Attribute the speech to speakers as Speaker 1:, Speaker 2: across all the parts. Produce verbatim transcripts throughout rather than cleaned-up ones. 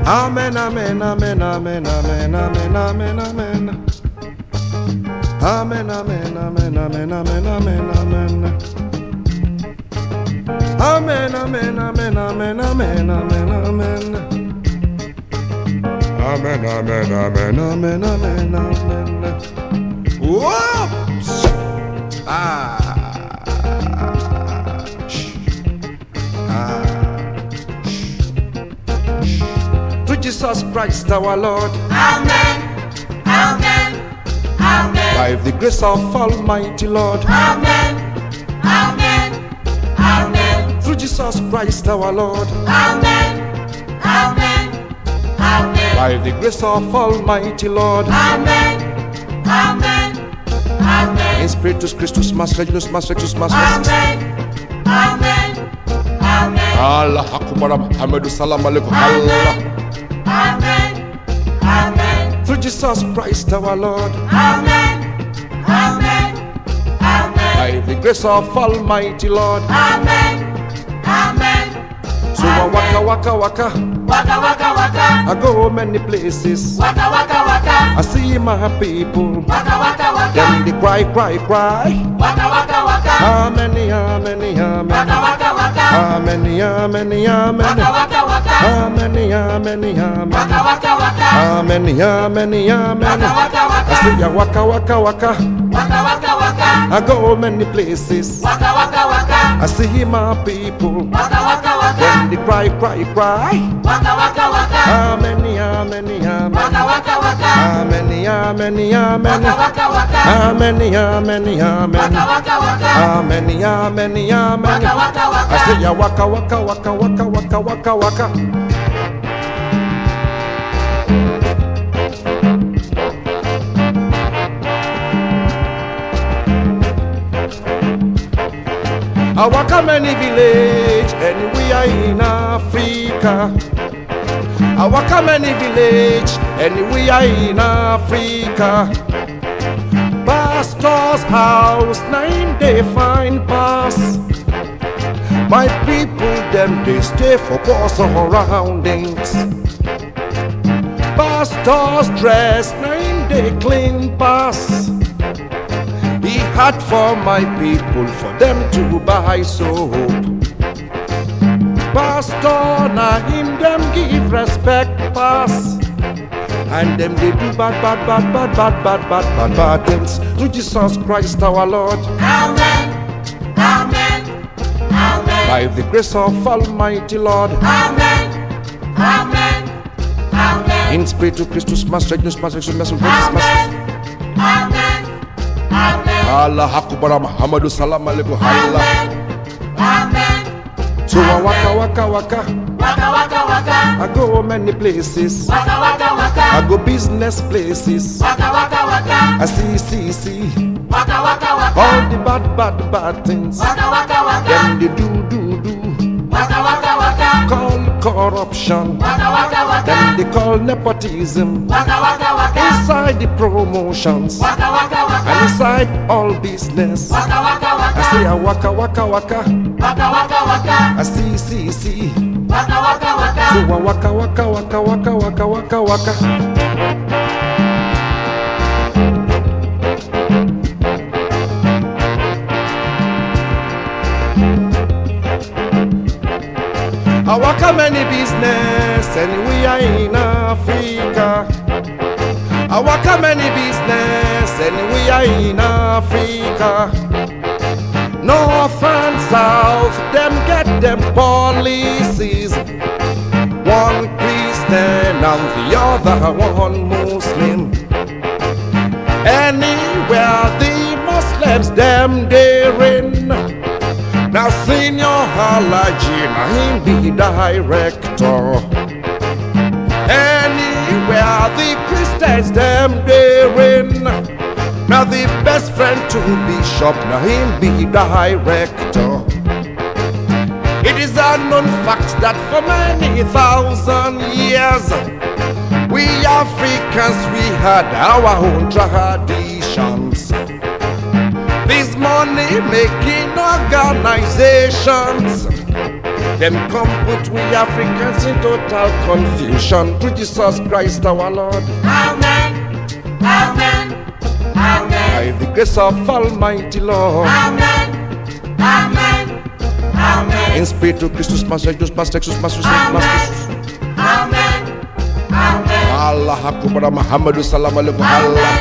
Speaker 1: Amen, amen, amen, amen, amen, amen, amen, amen. Amen, amen, amen, amen, amen, amen, amen. Amen, amen, amen, amen, amen, amen, amen. Amen, amen, amen, amen, amen, amen. Whoops! Ah. Ah. To Jesus Christ our Lord.
Speaker 2: Amen. Amen. Amen.
Speaker 1: By the grace of Almighty Lord.
Speaker 2: Amen. Amen. Amen.
Speaker 1: Through Jesus Christ our Lord.
Speaker 2: Amen. Amen. Amen.
Speaker 1: By the grace of Almighty Lord.
Speaker 2: Amen. Amen. Amen.
Speaker 1: In Spiritus Christus, Master Jesus, Master Jesus, Master Jesus.
Speaker 2: Amen. Amen. Amen.
Speaker 1: Allah Akbar, Muhammadu Salam Alaikum. Allah.
Speaker 2: Amen. Amen.
Speaker 1: Through Jesus Christ our Lord.
Speaker 2: Amen. Amen. Amen.
Speaker 1: By the grace of Almighty Lord.
Speaker 2: Amen. Amen.
Speaker 1: So I waka waka waka.
Speaker 2: Waka waka waka.
Speaker 1: I go many places.
Speaker 2: Waka waka waka.
Speaker 1: I see my people.
Speaker 2: Waka waka waka.
Speaker 1: Them they cry, cry, cry.
Speaker 2: Waka waka waka.
Speaker 1: How many, how many, how many?
Speaker 2: Waka waka waka.
Speaker 1: How many, how many, how many?
Speaker 2: Waka waka waka.
Speaker 1: How many, how many, how many?
Speaker 2: Waka waka waka.
Speaker 1: How many, how many, how many?
Speaker 2: Waka waka waka.
Speaker 1: I see ya waka waka waka.
Speaker 2: Waka waka waka.
Speaker 1: I go many places.
Speaker 2: Waka waka waka.
Speaker 1: I see my people.
Speaker 2: Waka waka waka.
Speaker 1: When they cry, cry, cry.
Speaker 2: Waka waka waka.
Speaker 1: How many, how many, how many?
Speaker 2: Waka waka waka.
Speaker 1: How many, how many, how many?
Speaker 2: Waka waka waka.
Speaker 1: How many, how many, how many?
Speaker 2: Waka waka waka.
Speaker 1: How many, how many, how many?
Speaker 2: Waka waka waka.
Speaker 1: I say ya waka waka waka waka waka waka waka. I waka many village anywhere in Africa. I waka many village anywhere in Africa. Pastor's house, nine day fine pass. My people, them they stay for poor surroundings. Pastor's dress, nine day clean pass. He had for my people, for them to buy soap. Pastor, now him them give respect pass. And them they do bad, bad, bad, bad, bad, bad, bad, bad, bad things. Through Jesus Christ our Lord.
Speaker 2: Amen. Amen. Amen.
Speaker 1: By the grace of Almighty Lord.
Speaker 2: Amen. Amen. Amen.
Speaker 1: In spirit to Christus, Master Jesus, Master Jesus, Master Jesus,
Speaker 2: Amen.
Speaker 1: Master.
Speaker 2: Amen. Amen.
Speaker 1: Allah Akbar, Muhammadu Salam Alaikum. Allah.
Speaker 2: Amen. Amen.
Speaker 1: So I waka waka waka.
Speaker 2: Waka waka waka.
Speaker 1: I go many places.
Speaker 2: Waka waka waka.
Speaker 1: I go business places.
Speaker 2: Waka waka waka.
Speaker 1: I see, see, see.
Speaker 2: Waka waka waka.
Speaker 1: All the bad, bad, bad things.
Speaker 2: Waka waka waka.
Speaker 1: Them they do, do, do.
Speaker 2: Waka waka waka.
Speaker 1: Call corruption.
Speaker 2: Waka waka waka.
Speaker 1: Them they call nepotism.
Speaker 2: Waka waka waka.
Speaker 1: Inside the promotions.
Speaker 2: Waka waka waka.
Speaker 1: And inside all business.
Speaker 2: Waka waka waka.
Speaker 1: I say a waka waka waka.
Speaker 2: Waka waka waka.
Speaker 1: I see, see, see.
Speaker 2: Waka waka waka.
Speaker 1: So a waka waka waka waka waka waka waka. I waka many business anywhere in Africa. I waka many business anywhere in Africa. North and south, them get them policies. One Christian and the other one Muslim. Anywhere the Muslims them therein. Now Senior Halaji, now him be director. Anywhere the Christians them therein. Now the best friend to Bishop, now him be director. It is a known fact that for many thousand years, we Africans, we had our own traditions. These money-making organizations, Them come put we Africans in total confusion. Through Jesus Christ our Lord.
Speaker 2: Amen. Amen. Amen.
Speaker 1: By the grace of Almighty Lord.
Speaker 2: Amen. Amen. Amen.
Speaker 1: In Spiritu Christus, Master Jesus, Master Jesus, Master Jesus, Master Jesus.
Speaker 2: Amen. Amen.
Speaker 1: Allah Akbar Muhammadu Sallam Alaikum Allah.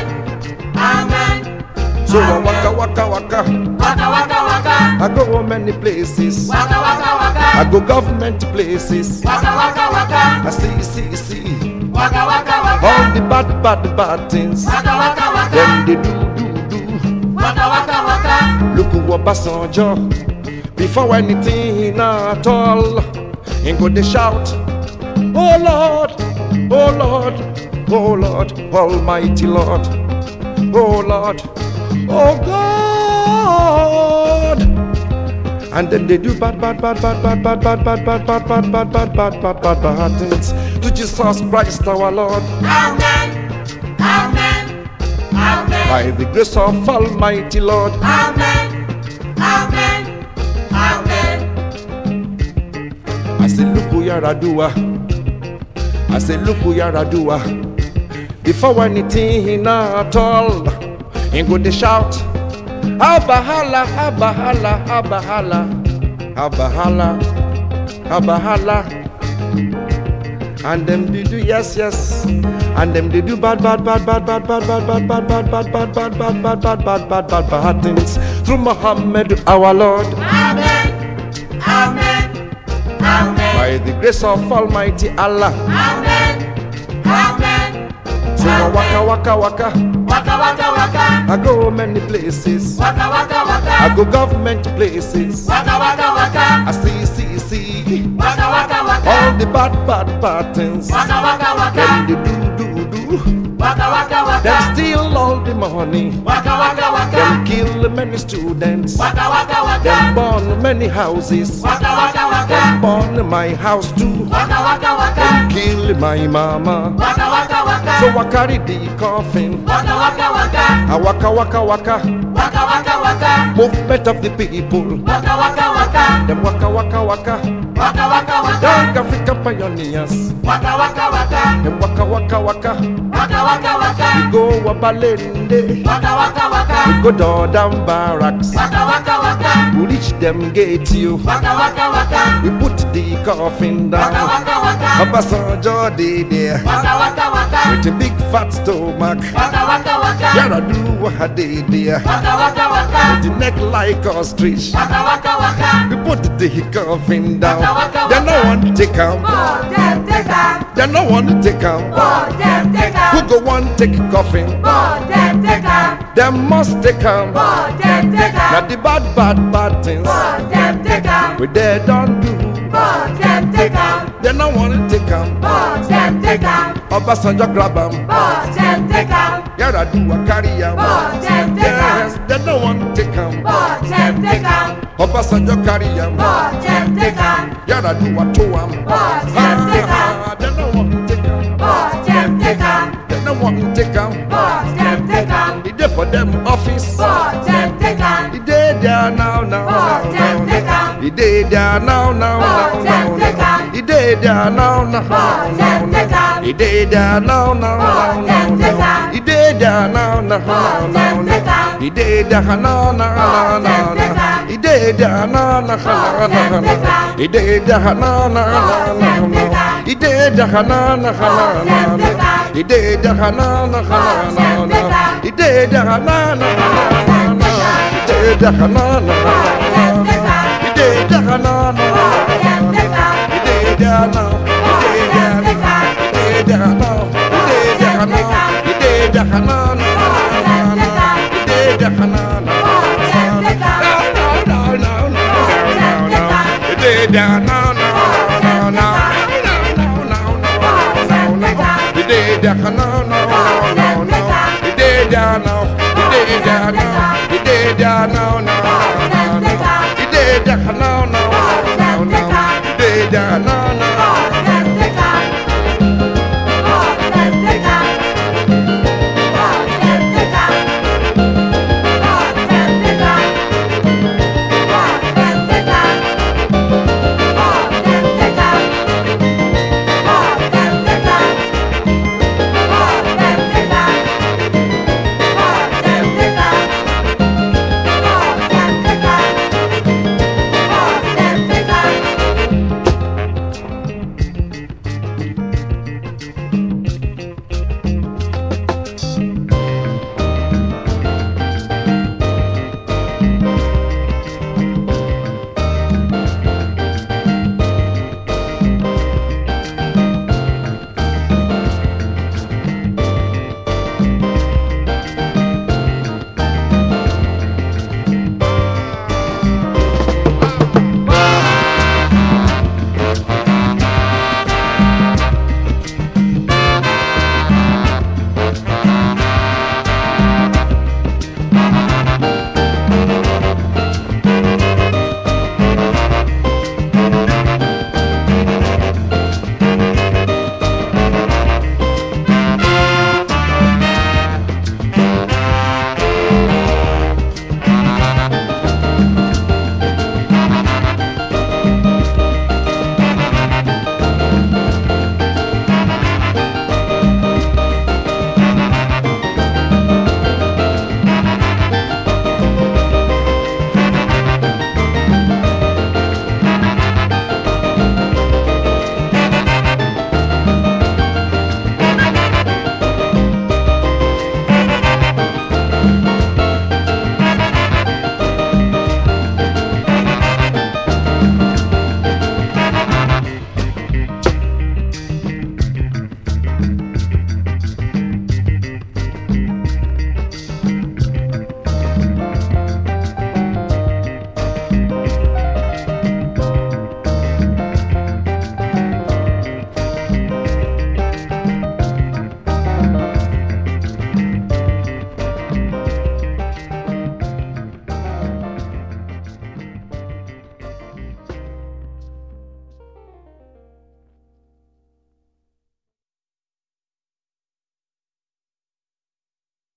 Speaker 2: Amen.
Speaker 1: So I waka waka waka.
Speaker 2: Waka waka waka.
Speaker 1: I go many places.
Speaker 2: Waka waka waka.
Speaker 1: I go government places.
Speaker 2: Waka waka waka.
Speaker 1: I see, see, see.
Speaker 2: Waka waka waka.
Speaker 1: All the bad, bad, bad things.
Speaker 2: Waka waka waka.
Speaker 1: Them they do, do, do.
Speaker 2: Waka waka waka.
Speaker 1: Look who Obasanjo. Before anything at all, and go they shout, oh Lord, oh Lord, oh Lord, Almighty Lord, oh Lord, oh God. And then they do bad, bad, bad, bad, bad, bad, bad, bad, bad, bad, bad, bad, bad, bad, bad, bad, bad things to Jesus Christ our Lord.
Speaker 2: Amen. Amen. Amen.
Speaker 1: By the grace of Almighty Lord.
Speaker 2: Amen. Amen. Amen.
Speaker 1: I say, look who you're doing. I say, look who you're doing. Before anything at all, ain't go to shout, Abahala, Abahala, Abahala, Abahala, Abahala. And them they do yes, yes. And them they do bad, bad, bad, bad, bad, bad, bad, bad, bad, bad, bad, bad, bad, bad, bad, bad, bad, bad, bad, bad things through Muhammad our Lord.
Speaker 2: Amen. Amen. Amen.
Speaker 1: By the grace of Almighty Allah.
Speaker 2: Amen. Amen.
Speaker 1: So I waka waka waka.
Speaker 2: Waka waka waka.
Speaker 1: I go many places.
Speaker 2: Waka waka waka.
Speaker 1: I go government places.
Speaker 2: Waka waka waka.
Speaker 1: I see, see, see.
Speaker 2: Waka waka waka.
Speaker 1: All the bad, bad, bad things.
Speaker 2: Waka waka waka.
Speaker 1: Them they do, do, do.
Speaker 2: Waka waka waka.
Speaker 1: Them steal all the money.
Speaker 2: Waka waka waka.
Speaker 1: Them kill many students.
Speaker 2: Waka waka waka.
Speaker 1: Them burn many houses.
Speaker 2: Waka waka waka.
Speaker 1: Them burn my house too.
Speaker 2: Waka waka waka.
Speaker 1: Them kill my mama.
Speaker 2: Waka waka waka.
Speaker 1: So I carry the coffin.
Speaker 2: Waka waka waka.
Speaker 1: I waka waka waka.
Speaker 2: Waka waka waka.
Speaker 1: Movement of the people.
Speaker 2: Waka waka waka.
Speaker 1: Them waka waka waka.
Speaker 2: Waka waka waka.
Speaker 1: Young African pioneers.
Speaker 2: Waka waka waka.
Speaker 1: Them waka waka waka.
Speaker 2: Waka waka waka.
Speaker 1: We go Wabalende.
Speaker 2: Waka waka waka.
Speaker 1: We go down barracks.
Speaker 2: Waka waka waka.
Speaker 1: We reach them gate you.
Speaker 2: Waka waka waka.
Speaker 1: We put the coffin
Speaker 2: Waka
Speaker 1: down.
Speaker 2: waka waka.
Speaker 1: Obasanjo dey there
Speaker 2: Waka waka waka.
Speaker 1: with a big fat stomach.
Speaker 2: Waka waka waka.
Speaker 1: Yara do what they there
Speaker 2: Waka waka waka.
Speaker 1: with the neck like ostrich.
Speaker 2: Waka waka waka.
Speaker 1: We put the coffin down.
Speaker 2: Waka, waka,
Speaker 1: They no
Speaker 2: waka.
Speaker 1: want to take am.
Speaker 2: Oh, them take am.
Speaker 1: They no want to take am.
Speaker 2: Oh, them take
Speaker 1: Who
Speaker 2: am.
Speaker 1: go want take coffin?
Speaker 2: Oh, them take am.
Speaker 1: Them must take am.
Speaker 2: Oh, them take
Speaker 1: Now
Speaker 2: am.
Speaker 1: the bad, bad, bad things
Speaker 2: Oh, them take am.
Speaker 1: we they don't do.
Speaker 2: Oh, them take am.
Speaker 1: They no want to take am.
Speaker 2: Oh, them take am.
Speaker 1: Obasanjo grab am.
Speaker 2: Oh, them take am.
Speaker 1: Yara do a carry am.
Speaker 2: Oh, them take
Speaker 1: Yes,
Speaker 2: am.
Speaker 1: they no want to take am.
Speaker 2: Oh, them take am.
Speaker 1: Obasanjo carry am.
Speaker 2: Oh, them take am.
Speaker 1: Yara do a tow am.
Speaker 2: Oh, them take am.
Speaker 1: Ah, they no want to take am.
Speaker 2: Oh, them take am.
Speaker 1: They no want to take am.
Speaker 2: Oh, them take am.
Speaker 1: He dey for them office.
Speaker 2: Oh, them take am.
Speaker 1: He dey there now, now,
Speaker 2: Oh,
Speaker 1: now,
Speaker 2: them take
Speaker 1: now.
Speaker 2: am.
Speaker 1: He dey there now, now,
Speaker 2: Oh,
Speaker 1: now,
Speaker 2: them
Speaker 1: now,
Speaker 2: take
Speaker 1: now.
Speaker 2: am.
Speaker 1: He dey there now, now,
Speaker 2: Oh,
Speaker 1: now,
Speaker 2: them
Speaker 1: now,
Speaker 2: take
Speaker 1: now.
Speaker 2: am.
Speaker 1: He dey there now, now,
Speaker 2: Oh,
Speaker 1: now,
Speaker 2: them
Speaker 1: now,
Speaker 2: take
Speaker 1: now.
Speaker 2: am.
Speaker 1: He dey there now, now, now,
Speaker 2: Oh,
Speaker 1: now,
Speaker 2: them take
Speaker 1: now.
Speaker 2: am.
Speaker 1: He dey there now, now, now,
Speaker 2: Oh,
Speaker 1: now,
Speaker 2: them take
Speaker 1: now.
Speaker 2: am.
Speaker 1: He dey there now, now,
Speaker 2: Oh,
Speaker 1: now,
Speaker 2: them
Speaker 1: now,
Speaker 2: take
Speaker 1: now.
Speaker 2: am.
Speaker 1: He dey there now, now,
Speaker 2: Oh,
Speaker 1: now,
Speaker 2: them
Speaker 1: now,
Speaker 2: take
Speaker 1: now.
Speaker 2: am.
Speaker 1: He dey there now, now,
Speaker 2: Oh,
Speaker 1: now,
Speaker 2: them
Speaker 1: now,
Speaker 2: take
Speaker 1: now.
Speaker 2: am.
Speaker 1: He dey there now, now, now,
Speaker 2: Oh,
Speaker 1: now,
Speaker 2: them take
Speaker 1: now.
Speaker 2: am.
Speaker 1: He dey there now, now, now, now, now. He dey there now, now, now,
Speaker 2: them take
Speaker 1: now.
Speaker 2: am.
Speaker 1: He dey there now, now, now,
Speaker 2: Oh, them take am.
Speaker 1: He dey there now. He dey there now. He dey there now. He dey there now. He dey there now, now, now, now, now. He dey there now, now, now, now, now, now, now, now. He dey there now, now, now, now, now, now, now, now, now. He dey there now, now, now, now, now. He dey there now. He dey there now. He dey there now, now, now, now. He dey there now, now, now.